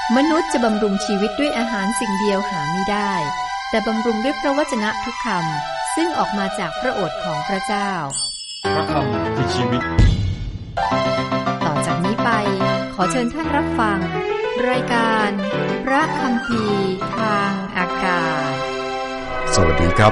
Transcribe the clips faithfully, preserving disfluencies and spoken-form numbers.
มนุษย์จะบำรุงชีวิตด้วยอาหารสิ่งเดียวหาไม่ได้แต่บำรุงด้วยพระวจนะทุกคำซึ่งออกมาจากพระโอษฐ์ของพระเจ้าพระคำคือชีวิตต่อจากนี้ไปขอเชิญท่านรับฟังรายการพระคัมภีร์ทางอากาศสวัสดีครับ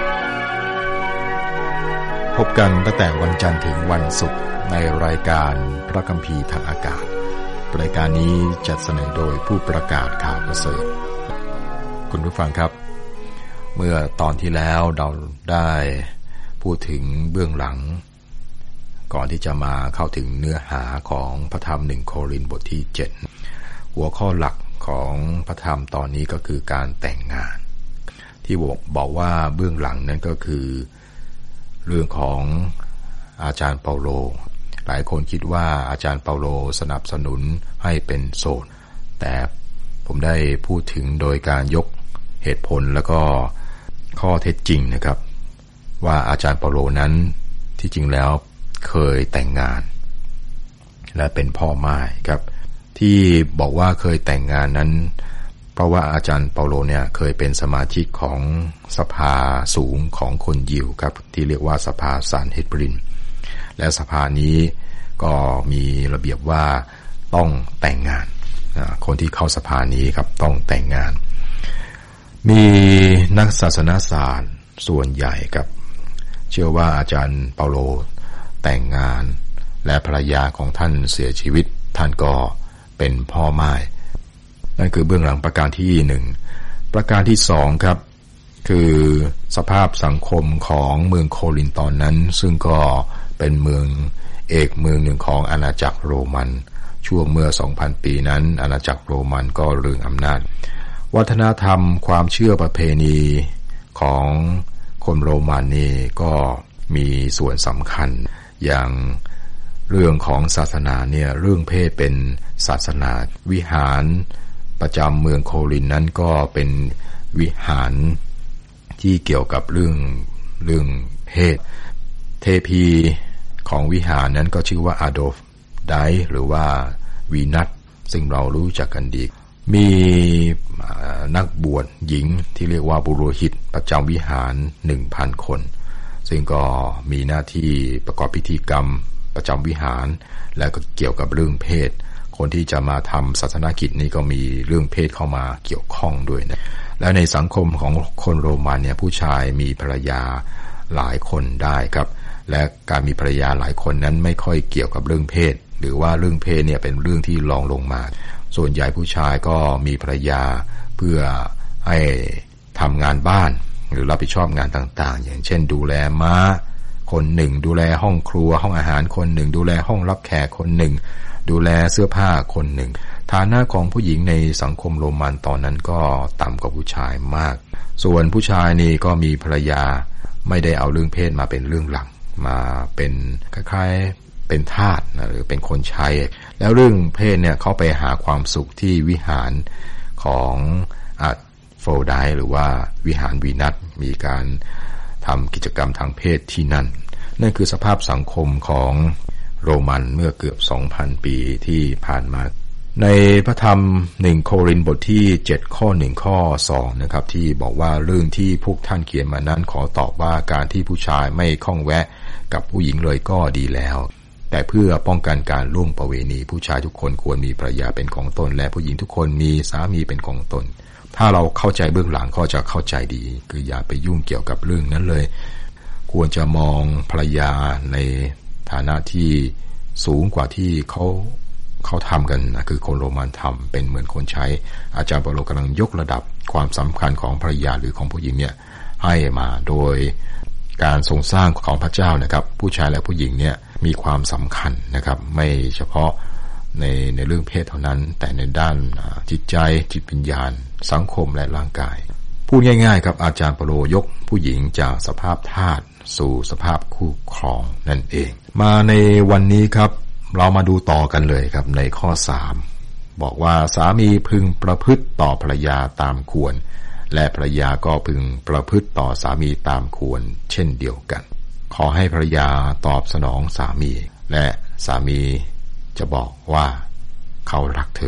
พบกันตั้งแต่วันจันทร์ถึงวันศุกร์ในรายการพระคัมภีร์ทางอากาศรายการนี้จัดเสนอโดยผู้ประกาศข่าวประเสริฐคุณผู้ฟังครับเมื่อตอนที่แล้วเราได้พูดถึงเบื้องหลังก่อนที่จะมาเข้าถึงเนื้อหาของพระธรรมหนึ่งโครินธ์บทที่เจ็ดหัวข้อหลักของพระธรรมตอนนี้ก็คือการแต่งงานที่บอกบอกว่าเบื้องหลังนั้นก็คือเรื่องของอาจารย์เปาโลหลายคนคิดว่าอาจารย์เปาโลสนับสนุนให้เป็นโสดแต่ผมได้พูดถึงโดยการยกเหตุผลแล้วก็ข้อเท็จจริงนะครับว่าอาจารย์เปาโลนั้นที่จริงแล้วเคยแต่งงานและเป็นพ่อม่ายครับที่บอกว่าเคยแต่งงานนั้นเพราะว่าอาจารย์เปาโลเนี่ยเคยเป็นสมาชิกของสภาสูงของคนยิวครับที่เรียกว่าสภาซานเฮดรินและสภานี้ก็มีระเบียบว่าต้องแต่งงานคนที่เข้าสภานี้ครับต้องแต่งงานมีนักศาสนศาสตร์ส่วนใหญ่ครับเชื่อว่าอาจารย์เปาโลแต่งงานและภรรยาของท่านเสียชีวิตท่านก็เป็นพ่อม่ายนั่นคือเบื้องหลังประการที่หนึ่งประการที่สองครับคือสภาพสังคมของเมืองโครินธ์ตอนนั้นซึ่งก็เป็นเมืองเอกเมืองหนึ่งของอาณาจักรโรมันช่วงเมื่อ สองพัน ปีนั้นอาณาจักรโรมันก็เรืองอำนาจวัฒนธรรมความเชื่อประเพณีของคนโรมันนี่ก็มีส่วนสำคัญอย่างเรื่องของศาสนาเนี่ยเรื่องเพศเป็นศาสนาวิหารประจำเมืองโครินธ์นั้นก็เป็นวิหารที่เกี่ยวกับเรื่องเรื่องเพศเทพีของวิหารนั้นก็ชื่อว่าอาโดฟไดหรือว่าวีนัสซึ่งเรารู้จักกันดีมีนักบวชหญิงที่เรียกว่าปุโรหิตประจำวิหาร หนึ่งพัน คนซึ่งก็มีหน้าที่ประกอบพิธีกรรมประจำวิหารและก็เกี่ยวกับเรื่องเพศคนที่จะมาทำศาสนกิจนี่ก็มีเรื่องเพศเข้ามาเกี่ยวข้องด้วยนะและในสังคมของคนโรมันเนี่ยผู้ชายมีภรรยาหลายคนได้ครับและการมีภรรยาหลายคนนั้นไม่ค่อยเกี่ยวกับเรื่องเพศหรือว่าเรื่องเพศเนี่ยเป็นเรื่องที่รองลงมาส่วนใหญ่ผู้ชายก็มีภรรยาเพื่อให้ทำงานบ้านหรือรับผิดชอบงานต่างๆอย่างเช่นดูแลม้าคนหนึ่งดูแลห้องครัวห้องอาหารคนหนึ่งดูแลห้องรับแขกคนหนึ่งดูแลเสื้อผ้าคนหนึ่งฐานะของผู้หญิงในสังคมโรมันตอนนั้นก็ต่ำกว่าผู้ชายมากส่วนผู้ชายนี่ก็มีภรรยาไม่ได้เอาเรื่องเพศมาเป็นเรื่องหลักมาเป็นคล้ายๆเป็นทาสนะหรือเป็นคนใช้แล้วเรื่องเพศเนี่ยเขาไปหาความสุขที่วิหารของอาโฟรไดต์หรือว่าวิหารวีนัสมีการทำกิจกรรมทางเพศที่นั่นนั่นคือสภาพสังคมของโรมันเมื่อเกือบ สองพัน ปีที่ผ่านมาในพระธรรมหนึ่งโครินธ์บทที่เจ็ดข้อหนึ่งข้อสองนะครับที่บอกว่าเรื่องที่พวกท่านเขียนมานั้นขอตอบว่าการที่ผู้ชายไม่ข้องแวะกับผู้หญิงเลยก็ดีแล้วแต่เพื่อป้องกันการล่วงประเวณีผู้ชายทุกคนควรมีภรรยาเป็นของตนและผู้หญิงทุกคนมีสามีเป็นของตนถ้าเราเข้าใจเบื้องหลังก็จะเข้าใจดีคืออย่าไปยุ่งเกี่ยวกับเรื่องนั้นเลยควรจะมองภรรยาในฐานะที่สูงกว่าที่เขาเขาทำกันนะคือคนโรมันทำเป็นเหมือนคนใช้อาจารย์เปาโลกำลังยกระดับความสำคัญของภรรยาหรือของผู้หญิงเนี่ยให้มาโดยการทรงสร้างของพระเจ้านะครับผู้ชายและผู้หญิงเนี่ยมีความสำคัญนะครับไม่เฉพาะในในเรื่องเพศเท่านั้นแต่ในด้านจิตใจจิตวิญญาณสังคมและร่างกายพูดง่ายๆครับอาจารย์เปาโลยกผู้หญิงจากสภาพทาสสู่สภาพคู่ครองนั่นเองมาในวันนี้ครับเรามาดูต่อกันเลยครับในข้อสามบอกว่าสามีพึงประพฤติต่อภรรยาตามควรและภรรยาก็พึงประพฤติต่อสามีตามควรเช่นเดียวกันขอให้ภรรยาตอบสนองสามีและสามีจะบอกว่าเขารักเธอ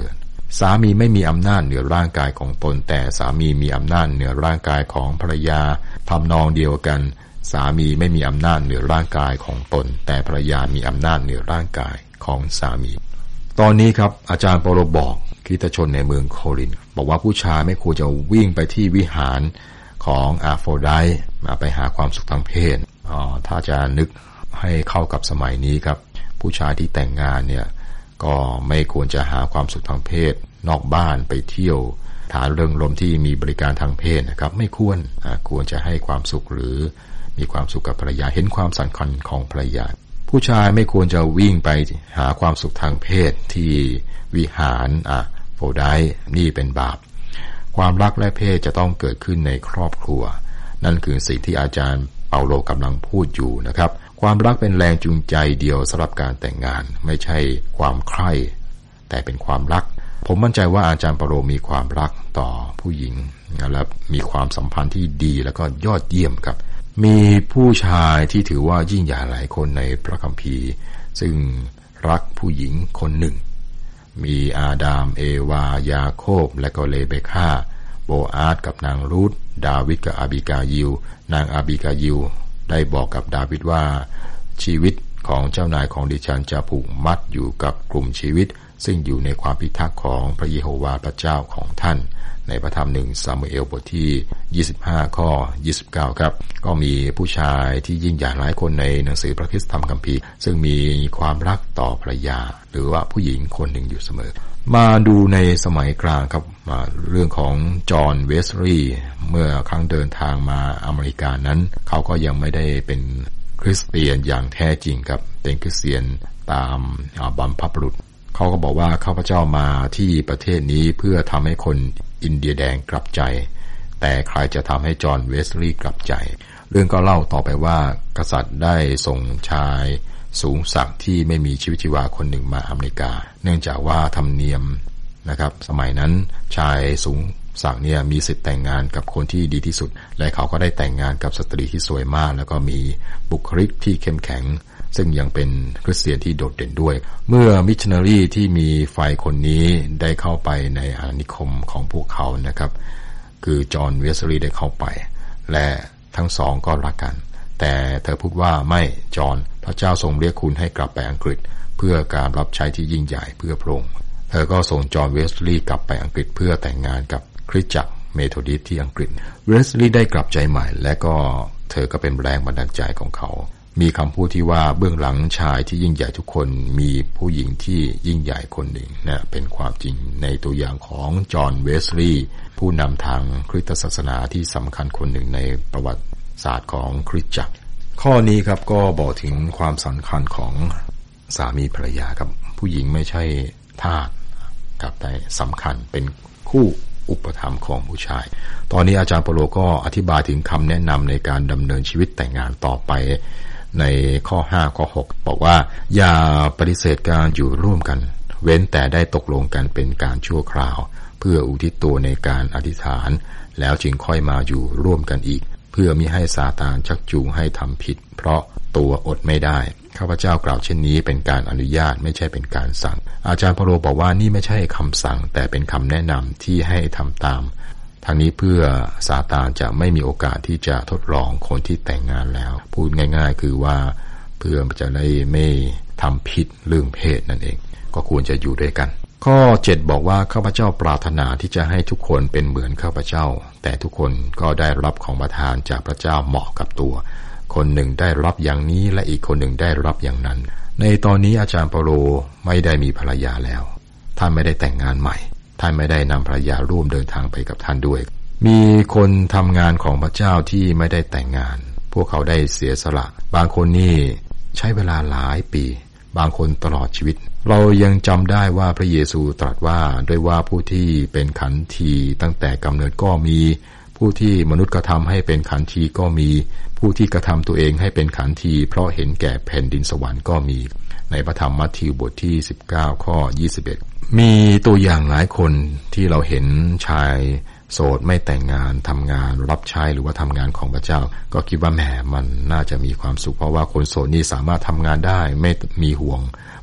สามีไม่มีอำนาจเหนือร่างกายของตนแต่สามีมีอำนาจเหนือร่างกายของภรรยาทำนองเดียวกันสามีไม่มีอำนาจเหนือร่างกายของตนแต่ภรรยามีอำนาจเหนือร่างกายของสามีตอนนี้ครับอาจารย์เปาโลบอกคริสตชนในเมืองโครินธ์บอกว่าผู้ชายไม่ควรจะวิ่งไปที่วิหารของอาโฟไดต์มาไปหาความสุขทางเพศอ๋อถ้าจะนึกให้เข้ากับสมัยนี้ครับผู้ชายที่แต่งงานเนี่ยก็ไม่ควรจะหาความสุขทางเพศนอกบ้านไปเที่ยวฐานเริงรมย์ที่มีบริการทางเพศนะครับไม่ควรควรจะให้ความสุขหรือมีความสุขกับภรรยาเห็นความสำคัญของภรรยาผู้ชายไม่ควรจะวิ่งไปหาความสุขทางเพศที่วิหารอะโฟไดต์นี่เป็นบาปความรักและเพศจะต้องเกิดขึ้นในครอบครัวนั่นคือสิ่งที่อาจารย์เปาโลกำลังพูดอยู่นะครับความรักเป็นแรงจูงใจเดียวสำหรับการแต่งงานไม่ใช่ความใคร่แต่เป็นความรักผมมั่นใจว่าอาจารย์เปาโลมีความรักต่อผู้หญิงและมีความสัมพันธ์ที่ดีแล้วก็ยอดเยี่ยมครับมีผู้ชายที่ถือว่ายิ่งใหญ่หลายคนในพระคัมภีร์ซึ่งรักผู้หญิงคนหนึ่งมีอาดามเอวายาโคบและก็เลเบคาโบอาสกับนางรูธดาวิดกับอาบิกายิลนางอาบิกายิลได้บอกกับดาวิดว่าชีวิตของเจ้านายของดิฉันจะผูกมัดอยู่กับกลุ่มชีวิตซึ่งอยู่ในความพิทักษ์ของพระเยโฮวาห์พระเจ้าของท่านในพระธรรมหนึ่งซามูเอลบทที่ยี่สิบห้าข้อยี่สิบเก้าครับก็มีผู้ชายที่ยิ่งใหญ่หลายคนในหนังสือพระคริสตธรรมคัมภีร์ซึ่งมีความรักต่อภรรยาหรือว่าผู้หญิงคนหนึ่งอยู่เสมอมาดูในสมัยกลางครับมาเรื่องของจอห์นเวสลีย์เมื่อครั้งเดินทางมาอเมริกานั้นเขาก็ยังไม่ได้เป็นคริสเตียนอย่างแท้จริงครับเป็นคริสเตียนตามบรรพบุรุษเขาก็บอกว่าข้าพเจ้ามาที่ประเทศนี้เพื่อทำให้คนอินเดียแดงกลับใจแต่ใครจะทำให้จอห์นเวสลีย์กลับใจเรื่องก็เล่าต่อไปว่ากษัตริย์ได้ส่งชายสูงศักดิ์ที่ไม่มีชีวิตชีวาคนหนึ่งมาอเมริกาเนื่องจากว่าธรรมเนียมนะครับสมัยนั้นชายสูงศักดิ์เนี่ยมีสิทธิ์แต่งงานกับคนที่ดีที่สุดและเขาก็ได้แต่งงานกับสตรีที่สวยมากแล้วก็มีบุคลิกที่เข้มแข็งซึ่งยังเป็นคริสเตียนที่โดดเด่นด้วยเมื่อมิชชันนารีที่มีไฟคนนี้ได้เข้าไปในอาณานิคมของพวกเขานะครับคือจอห์นเวสลีย์ได้เข้าไปและทั้งสองก็รักกันแต่เธอพูดว่าไม่จอห์นพระเจ้าทรงเรียกคุณให้กลับไปอังกฤษเพื่อการรับใช้ที่ยิ่งใหญ่เพื่อพระองค์เธอก็ส่งจอห์นเวสลีย์กลับไปอังกฤษเพื่อแต่งงานกับคริสตจักรเมโธดิสต์ที่อังกฤษเวสลีย์ได้กลับใจใหม่และก็เธอก็เป็นแรงบันดาลใจของเขามีคำพูดที่ว่าเบื้องหลังชายที่ยิ่งใหญ่ทุกคนมีผู้หญิงที่ยิ่งใหญ่คนหนึ่งนะเป็นความจริงในตัวอย่างของจอห์นเวสลีย์ผู้นำทางคริสตศาสนาที่สำคัญคนหนึ่งในประวัติศาสตร์ของคริสตจักรข้อนี้ครับก็บอกถึงความสำคัญของสามีภรรยาครับผู้หญิงไม่ใช่ทาสกับแต่สำคัญเป็นคู่อุปถัมภ์ของผู้ชายตอนนี้อาจารย์เปาโลก็อธิบายถึงคำแนะนำในการดำเนินชีวิตแต่งงานต่อไปในข้อห้าข้อหกบอกว่าอย่าปฏิเสธการอยู่ร่วมกันเว้นแต่ได้ตกลงกันเป็นการชั่วคราวเพื่ออุทิศตัวในการอธิษฐานแล้วจึงค่อยมาอยู่ร่วมกันอีกเพื่อมิให้ซาตานชักจูงให้ทำผิดเพราะตัวอดไม่ได้ข้าพเจ้ากล่าวเช่นนี้เป็นการอนุญาตไม่ใช่เป็นการสั่งอาจารย์เปาโลบอกว่านี่ไม่ใช่คำสั่งแต่เป็นคำแนะนำที่ให้ทำตามทางนี้เพื่อซาตานจะไม่มีโอกาสที่จะทดลองคนที่แต่งงานแล้วพูดง่ายๆคือว่าเพื่อจะได้ไม่ทำผิดเรื่องเพศนั่นเองก็ควรจะอยู่ด้วยกันข้อเจ็ดบอกว่าข้าพเจ้าปรารถนาที่จะให้ทุกคนเป็นเหมือนข้าพเจ้าแต่ทุกคนก็ได้รับของประทานจากพระเจ้าเหมาะกับตัวคนหนึ่งได้รับอย่างนี้และอีกคนหนึ่งได้รับอย่างนั้นในตอนนี้อาจารย์เปาโลไม่ได้มีภรรยาแล้วท่านไม่ได้แต่งงานใหม่ท่านไม่ได้นำภรรยาร่วมเดินทางไปกับท่านด้วยมีคนทำงานของพระเจ้าที่ไม่ได้แต่งงานพวกเขาได้เสียสละบางคนนี่ใช้เวลาหลายปีบางคนตลอดชีวิตเรายังจำได้ว่าพระเยซูตรัสว่าด้วยว่าผู้ที่เป็นขันทีตั้งแต่กำเนิดก็มีผู้ที่มนุษย์กระทำให้เป็นขันทีก็มีผู้ที่กระทำตัวเองให้เป็นขันทีเพราะเห็นแก่แผ่นดินสวรรค์ก็มีในพระธรรมมัทธิวบทที่สิบเก้าข้อยี่สิบเอ็ดมีตัวอย่างหลายคนที่เราเห็นชายโสดไม่แต่งงานทำงานรับใช้หรือว่าทำงานของพระเจ้าก็คิดว่าแหมมันน่าจะมีความสุขเพราะว่าคนโสดนี่สามารถทำงานได้ไม่มีห่วง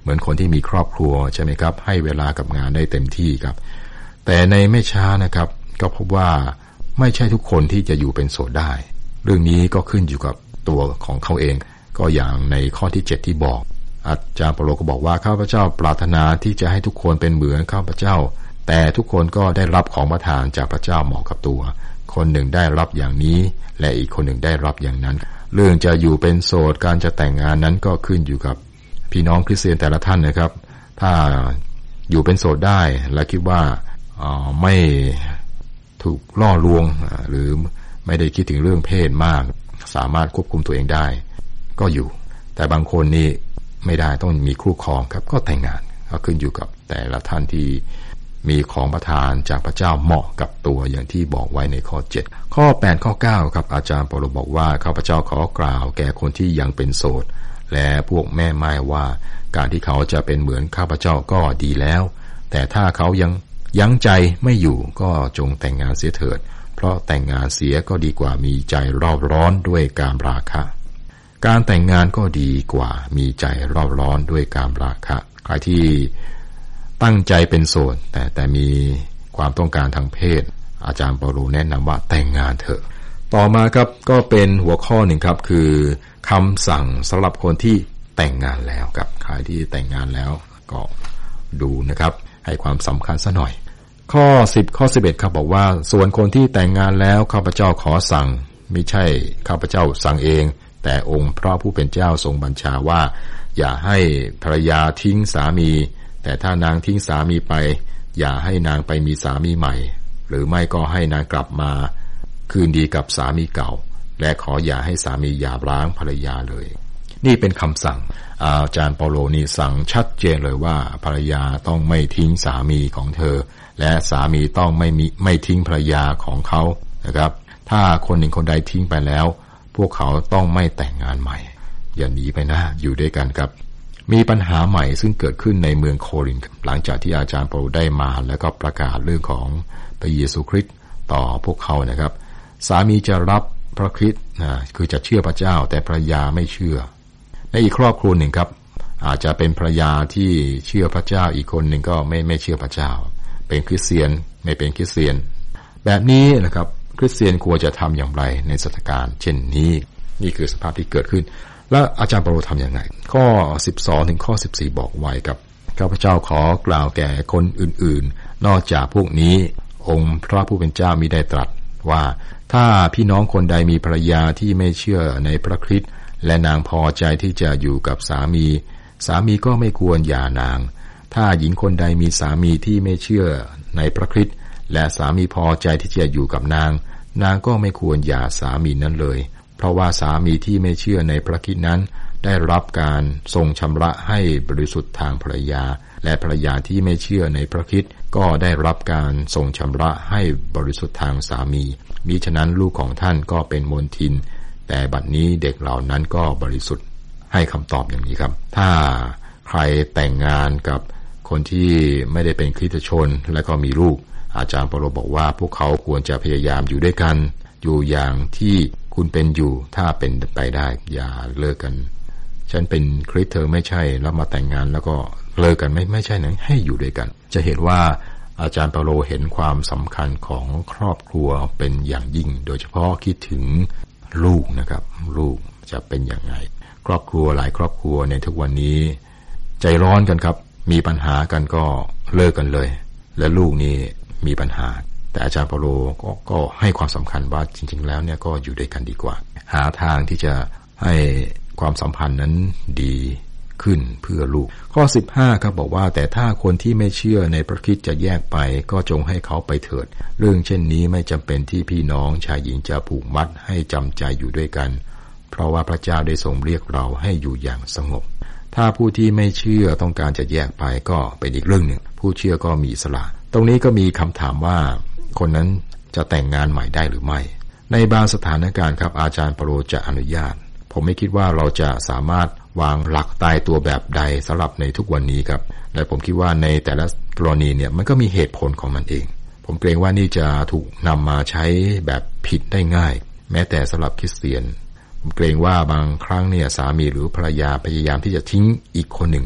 เหมือนคนที่มีครอบครัวใช่ไหมครับให้เวลากับงานได้เต็มที่ครับแต่ในไม่ช้านะครับก็พบว่าไม่ใช่ทุกคนที่จะอยู่เป็นโสดได้เรื่องนี้ก็ขึ้นอยู่กับตัวของเขาเองก็อย่างในข้อที่เจ็ดที่บอกอาจารย์เปาโลก็บอกว่าข้าพเจ้าปรารถนาที่จะให้ทุกคนเป็นเหมือนข้าพเจ้าแต่ทุกคนก็ได้รับของประทานจากพระเจ้าเหมาะกับตัวคนหนึ่งได้รับอย่างนี้และอีกคนหนึ่งได้รับอย่างนั้นเรื่องจะอยู่เป็นโสดการจะแต่งงานนั้นก็ขึ้นอยู่กับพี่น้องคริสเตียนแต่ละท่านนะครับถ้าอยู่เป็นโสดได้และคิดว่าไม่ถูกล่อลวงหรือไม่ได้คิดถึงเรื่องเพศมากสามารถควบคุมตัวเองได้ก็อยู่แต่บางคนนี่ไม่ได้ต้องมีคู่ครองครับก็แต่งงานก็ขึ้นอยู่กับแต่ละท่านที่มีของประทานจากพระเจ้าเหมาะกับตัวอย่างที่บอกไว้ในข้อเจ็ดข้อแปดข้อเก้าครับอาจารย์เปาโลบอกว่าข้าพเจ้าขอกล่าวแก่คนที่ยังเป็นโสดและพวกแม่ไม้ว่าการที่เขาจะเป็นเหมือนข้าพเจ้าก็ดีแล้วแต่ถ้าเขายังยั้งใจไม่อยู่ก็จงแต่งงานเสียเถิดเพราะแต่งงานเสียก็ดีกว่ามีใจเร่าร้อนด้วยกามราคะการแต่งงานก็ดีกว่ามีใจเร่าร้อนด้วยกามราคะใครที่ตั้งใจเป็นโสดแต่แต่มีความต้องการทางเพศอาจารย์เปาโลแนะนำว่าแต่งงานเถอะต่อมาครับก็เป็นหัวข้อหนึ่งครับคือคำสั่งสำหรับคนที่แต่งงานแล้วครับใครที่แต่งงานแล้วก็ดูนะครับให้ความสำคัญซะหน่อยข้อสิบข้อสิบเอ็ดครับบอกว่าส่วนคนที่แต่งงานแล้วข้าพเจ้าขอสั่งไม่ใช่ข้าพเจ้าสั่งเองแต่องค์พระผู้เป็นเจ้าทรงบัญชาว่าอย่าให้ภรรยาทิ้งสามีแต่ถ้านางทิ้งสามีไปอย่าให้นางไปมีสามีใหม่หรือไม่ก็ให้นางกลับมาคืนดีกับสามีเก่าและขออย่าให้สามีหย่าร้างภรรยาเลยนี่เป็นคำสั่งอาจารย์เปาโลนี่สั่งชัดเจนเลยว่าภรรยาต้องไม่ทิ้งสามีของเธอและสามีต้องไม่มีไม่ทิ้งภรรยาของเขานะครับถ้าคนหนึ่งคนใดทิ้งไปแล้วพวกเขาต้องไม่แต่งงานใหม่อย่าหนีไปนะอยู่ด้วยกันครับมีปัญหาใหม่ซึ่งเกิดขึ้นในเมืองโครินธ์หลังจากที่อาจารย์เปาโลได้มาแล้วก็ประกาศเรื่องของพระเยซูคริสต์ต่อพวกเขานะครับสามีจะรับพระคริสต์นะคือจะเชื่อพระเจ้าแต่ภรรยาไม่เชื่อในอีกครอบครัวหนึ่งครับอาจจะเป็นภรรยาที่เชื่อพระเจ้าอีกคนหนึ่งก็ไม่ไม่เชื่อพระเจ้าเป็นคริสเตียนไม่เป็นคริสเตียนแบบนี้นะครับคริสเตียนควรจะทำอย่างไรในสถานการณ์เช่นนี้นี่คือสภาพที่เกิดขึ้นแล้วอาจารย์เปาโลทำอย่างไรข้อสิบสองถึงข้อสิบสี่บอกไว้ครับข้าพเจ้าขอกล่าวแก่คนอื่นๆนอกจากพวกนี้องค์พระผู้เป็นเจ้ามิได้ตรัสว่าถ้าพี่น้องคนใดมีภรรยาที่ไม่เชื่อในพระคริสต์และนางพอใจที่จะอยู่กับสามีสามีก็ไม่ควรหย่านางถ้าหญิงคนใดมีสามีที่ไม่เชื่อในพระคริสต์และสามีพอใจที่จะอยู่กับนางนางก็ไม่ควรหย่าสามีนั้นเลยเพราะว่าสามีที่ไม่เชื่อในพระคริสต์นั้นได้รับการทรงชำระให้บริสุทธิ์ทางภรรยาและภรรยาที่ไม่เชื่อในพระคริสต์ก็ได้รับการทรงชำระให้บริสุทธิ์ทางสามีมิฉะนั้นลูกของท่านก็เป็นมลทินแต่บัดนี้เด็กเหล่านั้นก็บริสุทธิ์ให้คำตอบอย่างนี้ครับถ้าใครแต่งงานกับคนที่ไม่ได้เป็นคริสตชนและก็มีลูกอาจารย์เปาโลบอกว่าพวกเขาควรจะพยายามอยู่ด้วยกันอยู่อย่างที่คุณเป็นอยู่ถ้าเป็นไปได้อย่าเลิกกันฉันเป็นคริสเธอไม่ใช่แล้วมาแต่งงานแล้วก็เลิกกันไม่ไม่ใช่นะให้อยู่ด้วยกันจะเห็นว่าอาจารย์เปาโลเห็นความสำคัญของครอบครัวเป็นอย่างยิ่งโดยเฉพาะคิดถึงลูกนะครับลูกจะเป็นอย่างไรครอบครัวหลายครอบครัวในทุกวันนี้ใจร้อนกันครับมีปัญหากันก็เลิกกันเลยและลูกนี่มีปัญหาแต่อาจารย์เปาโล ก, ก็ให้ความสำคัญว่าจริงๆแล้วเนี่ยก็อยู่ด้วยกันดีกว่าหาทางที่จะให้ความสัมพันธ์นั้นดีขึ้นเพื่อลูกข้อสิบห้าครับบอกว่าแต่ถ้าคนที่ไม่เชื่อในพระคริสต์จะแยกไปก็จงให้เขาไปเถิดเรื่องเช่นนี้ไม่จำเป็นที่พี่น้องชายหญิงจะผูกมัดให้จำใจอยู่ด้วยกันเพราะว่าพระเจ้าได้ทรงเรียกเราให้อยู่อย่างสงบถ้าผู้ที่ไม่เชื่อต้องการจะแยกไปก็เป็นอีกเรื่องหนึ่งผู้เชื่อก็มีอิสระตรงนี้ก็มีคำถามว่าคนนั้นจะแต่งงานใหม่ได้หรือไม่ในบางสถานการณ์ครับอาจารย์เปาโลจะอนุญาตผมไม่คิดว่าเราจะสามารถวางหลักตายตัวแบบใดสำหรับในทุกวันนี้ครับและผมคิดว่าในแต่ละกรณีเนี่ยมันก็มีเหตุผลของมันเองผมเกรงว่านี่จะถูกนำมาใช้แบบผิดได้ง่ายแม้แต่สำหรับคริสเตียนผมเกรงว่าบางครั้งเนี่ยสามีหรือภรรยาพยายามที่จะทิ้งอีกคนหนึ่ง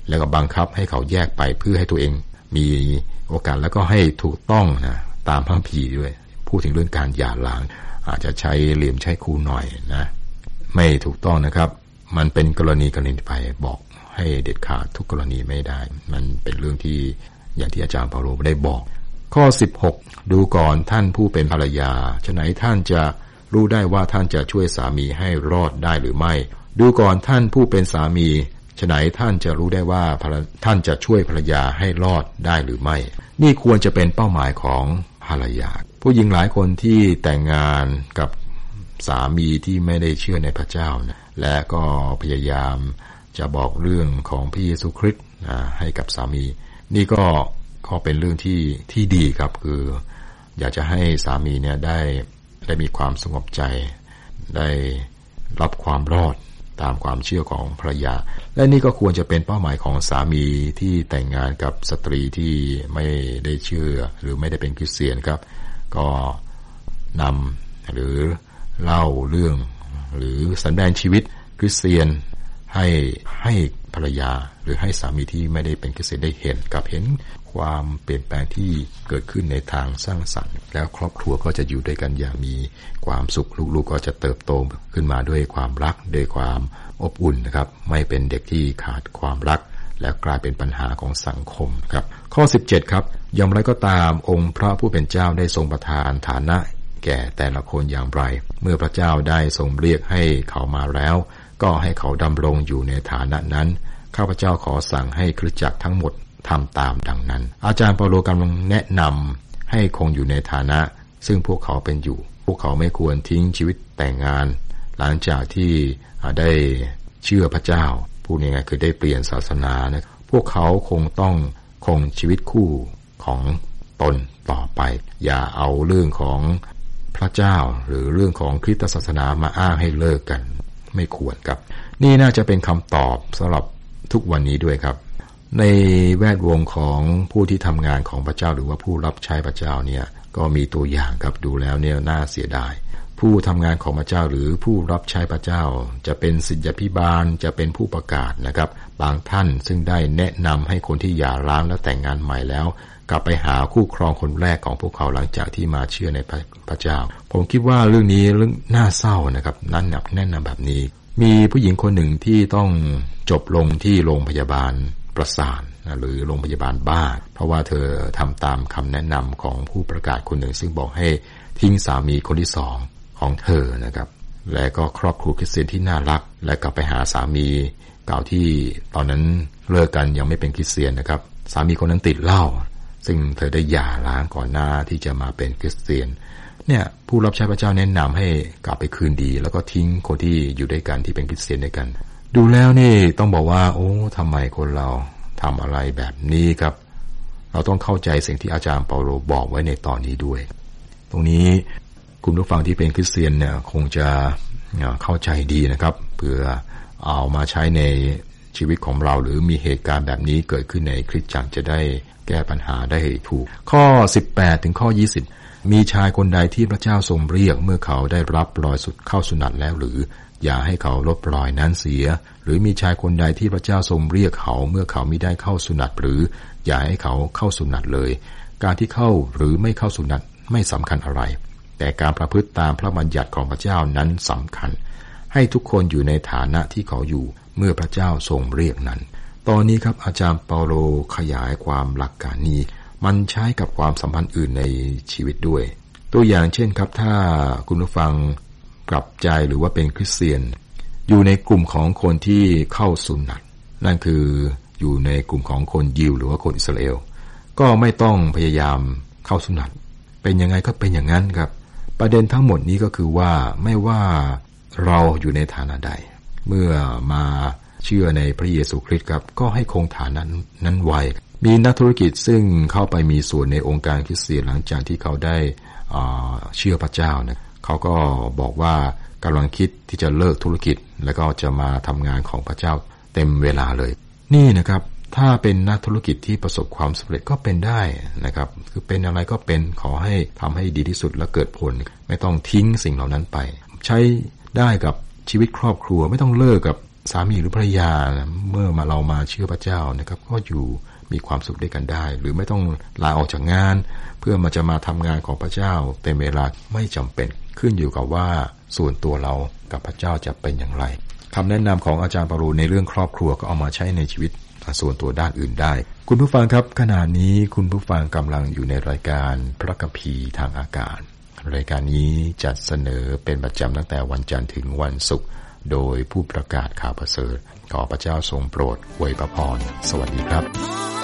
แล้วก็บังคับให้เขาแยกไปเพื่อให้ตัวเองมีโอกาสแล้วก็ให้ถูกต้องนะตามพระคัมภีร์ด้วยพูดถึงเรื่องการหย่าร้างอาจจะใช้เหลี่ยมใช้คูหน่อยนะไม่ถูกต้องนะครับมันเป็นกรณีกรณีไปบอกให้เด็ดขาดทุกกรณีไม่ได้มันเป็นเรื่องที่อย่างที่อาจารย์เปาโลได้บอกข้อสิบหกดูก่อนท่านผู้เป็นภรรยาฉะไหนท่านจะรู้ได้ว่าท่านจะช่วยสามีให้รอดได้หรือไม่ดูก่อนท่านผู้เป็นสามีฉะไหนท่านจะรู้ได้ว่าท่านจะช่วยภรรยาให้รอดได้หรือไม่นี่ควรจะเป็นเป้าหมายของภรรยาผู้หญิงหลายคนที่แต่งงานกับสามีที่ไม่ได้เชื่อในพระเจ้านะและก็พยายามจะบอกเรื่องของพระเยซูคริสต์ให้กับสามีนี่ก็ก็เป็นเรื่องที่ที่ดีครับคืออยากจะให้สามีเนี่ยได้ได้มีความสงบใจได้รับความรอดตามความเชื่อของภรรยาและนี่ก็ควรจะเป็นเป้าหมายของสามีที่แต่งงานกับสตรีที่ไม่ได้เชื่อหรือไม่ได้เป็นคริสเตียนครับก็นำหรือเล่าเรื่องหรือแสดงชีวิตคริสเตียนให้ให้ภรรยาหรือให้สามีที่ไม่ได้เป็นคริสเตียนได้เห็นกับเห็นความเปลี่ยนแปลงที่เกิดขึ้นในทางสร้างสรรค์แล้วครอบครัวก็จะอยู่ด้วยกันอย่างมีความสุขลูกๆก็จะเติบโตขึ้นมาด้วยความรักด้วยความอบอุ่นนะครับไม่เป็นเด็กที่ขาดความรักและกลายเป็นปัญหาของสังคมครับข้อสิบเจ็ดครับอย่างไรก็ตามองค์พระผู้เป็นเจ้าได้ทรงประทานฐานะแก่แต่ละคนอย่างไรเมื่อพระเจ้าได้ทรงเรียกให้เขามาแล้วก็ให้เขาดำรงอยู่ในฐานะนั้นข้าพเจ้าขอสั่งให้คริสตจักรทั้งหมดทำตามดังนั้นอาจารย์เปาโลกำลังแนะนำให้คงอยู่ในฐานะซึ่งพวกเขาเป็นอยู่พวกเขาไม่ควรทิ้งชีวิตแต่งงานหลังจากที่ได้เชื่อพระเจ้าพูดง่ายๆคือได้เปลี่ยนศาสนานะพวกเขาคงต้องคงชีวิตคู่ของตนต่อไปอย่าเอาเรื่องของพระเจ้าหรือเรื่องของคริสตศาสนามาอ้างให้เลิกกันไม่ควรครับนี่น่าจะเป็นคำตอบสำหรับทุกวันนี้ด้วยครับในแวดวงของผู้ที่ทำงานของพระเจ้าหรือว่าผู้รับใช้พระเจ้าเนี่ยก็มีตัวอย่างครับดูแล้วเนี่ยน่าเสียดายผู้ทำงานของพระเจ้าหรือผู้รับใช้พระเจ้าจะเป็นศิษยาภิบาลจะเป็นผู้ประกาศนะครับบางท่านซึ่งได้แนะนำให้คนที่หย่าร้างและแต่งงานใหม่แล้วกลับไปหาคู่ครองคนแรกของพวกเขาหลังจากที่มาเชื่อในพระเจ้าผมคิดว่าเรื่องนี้เรื่องน่าเศร้านะครับนั่นหนักแน่นแบบนี้มีผู้หญิงคนหนึ่งที่ต้องจบลงที่โรงพยาบาลประสาทหรือโรงพยาบาลบ้าเพราะว่าเธอทำตามคำแนะนำของผู้ประกาศคนหนึ่งซึ่งบอกให้ทิ้งสามีคนที่สองของเธอนะครับและก็ครอบครัวคริสเตียนที่น่ารักและกลับไปหาสามีเก่าที่ตอนนั้นเลิกกันยังไม่เป็นคริสเตียนนะครับสามีคนนั้นติดเหล้าซึ่งเธอได้หย่าร้างก่อนหน้าที่จะมาเป็นคริสเตียนเนี่ยผู้รับใช้พระเจ้าแนะนำให้กลับไปคืนดีแล้วก็ทิ้งคนที่อยู่ด้วยกันที่เป็นคริสเตียนด้วยกันดูแล้วนี่ต้องบอกว่าโอ้ทำไมคนเราทำอะไรแบบนี้ครับเราต้องเข้าใจสิ่งที่อาจารย์เปาโลบอกไว้ในตอนนี้ด้วยตรงนี้คุณผู้ฟังที่เป็นคริสเตียนเนี่ยคงจะเข้าใจดีนะครับเพื่อเอามาใช้ในชีวิตของเราหรือมีเหตุการณ์แบบนี้เกิดขึ้นในคริสตจักรจะได้แก้ปัญหาได้ถูกข้อสิบแปดถึงข้อยี่สิบมีชายคนใดที่พระเจ้าทรงเรียกเมื่อเขาได้รับรอยสุดเข้าสุนัตแล้วหรืออย่าให้เขาลบรอยนั้นเสียหรือมีชายคนใดที่พระเจ้าทรงเรียกเขาเมื่อเขามิได้เข้าสุนัตหรืออย่าให้เขาเข้าสุนัตเลยการที่เข้าหรือไม่เข้าสุนัตไม่สำคัญอะไรแต่การประพฤติตามพระบัญญัติของพระเจ้านั้นสำคัญให้ทุกคนอยู่ในฐานะที่เขาอยู่เมื่อพระเจ้าทรงเรียกนั้นตอนนี้ครับอาจารย์เปาโลขยายความหลักการนี้มันใช้กับความสัมพันธ์อื่นในชีวิตด้วยตัวอย่างเช่นครับถ้าคุณผู้ฟังกลับใจหรือว่าเป็นคริสเตียนอยู่ในกลุ่มของคนที่เข้าสุนัตนั่นคืออยู่ในกลุ่มของคนยิวหรือว่าคนอิสราเอลก็ไม่ต้องพยายามเข้าสุนัตเป็นยังไงก็เป็นอย่างนั้นครับประเด็นทั้งหมดนี้ก็คือว่าไม่ว่าเราอยู่ในฐานะใดเมื่อมาเชื่อในพระเยซูคริสต์ครับก็ให้คงฐานะนั้นไว้มีนักธุรกิจซึ่งเข้าไปมีส่วนในองค์การคริสเตียนหลังจากที่เขาได้เชื่อพระเจ้านะเขาก็บอกว่ากำลังคิดที่จะเลิกธุรกิจแล้วก็จะมาทำงานของพระเจ้าเต็มเวลาเลยนี่นะครับถ้าเป็นนักธุรกิจที่ประสบความสำเร็จก็เป็นได้นะครับคือเป็นอะไรก็เป็นขอให้ทำให้ดีที่สุดและเกิดผลไม่ต้องทิ้งสิ่งเหล่านั้นไปใช้ได้กับชีวิตครอบครัวไม่ต้องเลิกกับสามีหรือภรรยาเมื่อมาเรามาเชื่อพระเจ้านะครับก็อยู่มีความสุขด้วยกันได้หรือไม่ต้องลาออกจากงานเพื่อมาจะมาทำงานของพระเจ้าเต็มเวลาไม่จำเป็นขึ้นอยู่กับว่าส่วนตัวเรากับพระเจ้าจะเป็นอย่างไรคำแนะนำของอาจารย์ปารูในเรื่องครอบครัวก็เอามาใช้ในชีวิตส่วนตัวด้านอื่นได้คุณผู้ฟังครับขณะนี้คุณผู้ฟังกำลังอยู่ในรายการพระคัมภีร์ทางอากาศรายการนี้จัดเสนอเป็นประจำตั้งแต่วันจันทร์ถึงวันศุกร์โดยผู้ประกาศข่าวประเสริฐขอพระเจ้าทรงโปรดอวยพรสวัสดีครับ